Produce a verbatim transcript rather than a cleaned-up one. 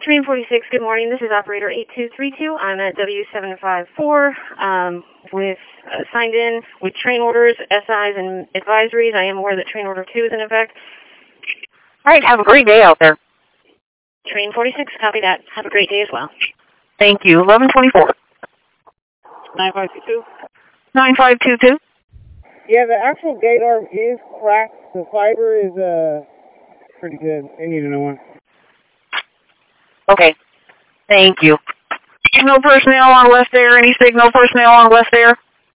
Train forty-six, good morning. This is operator eight two three two. I'm at W seven five four um, with uh, signed in with train orders, S Is, and advisories. I am aware that train order two is in effect. All right, have a great day out there. Train forty-six, copy that. Have a great day as well. Thank you. eleven twenty-four. nine five two two. nine five two two. Yeah, the actual gate arm is cracked. The fiber is uh pretty good. They need to know one. Okay. Thank you. Signal personnel on West Air. Any signal personnel on West Air?